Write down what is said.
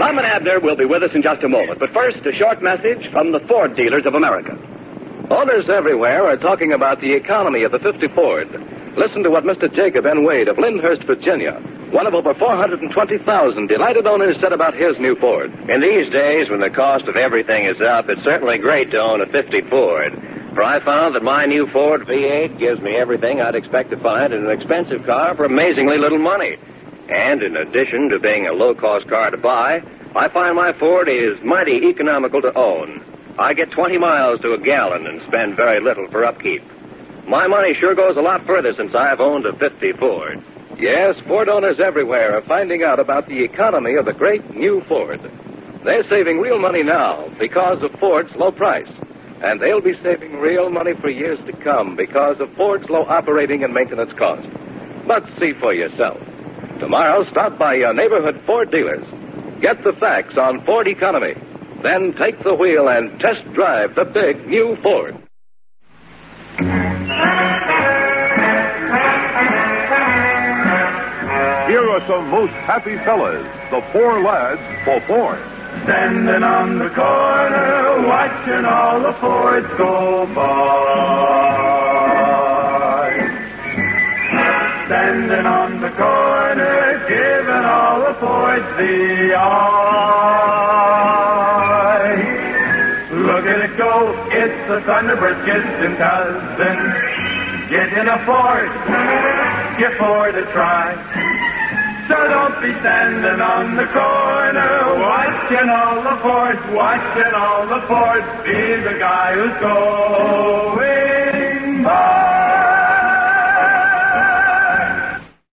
Tom and Abner will be with us in just a moment. But first, a short message from the Ford dealers of America. Owners everywhere are talking about the economy of the 50 Ford. Listen to what Mr. Jacob N. Wade of Lyndhurst, Virginia, one of over 420,000 delighted owners, said about his new Ford. In these days, when the cost of everything is up, it's certainly great to own a 50 Ford. For I found that my new Ford V8 gives me everything I'd expect to find in an expensive car for amazingly little money. And in addition to being a low-cost car to buy, I find my Ford is mighty economical to own. I get 20 miles to a gallon and spend very little for upkeep. My money sure goes a lot further since I've owned a 50 Ford. Yes, Ford owners everywhere are finding out about the economy of the great new Ford. They're saving real money now because of Ford's low price. And they'll be saving real money for years to come because of Ford's low operating and maintenance cost. But see for yourself. Tomorrow, stop by your neighborhood Ford dealers. Get the facts on Ford economy. Then take the wheel and test drive the big new Ford. Here are some most happy fellas, the four lads for Ford. Standing on the corner, watching all the Fords go by. Standing on the corner, giving all the Fords the eye. Look at it go, it's the Thunderbird kissing cousin. Get in a Ford, give Ford a try. So don't be standing on the corner, watching all the Fords, watching all the Fords. Be the guy who's going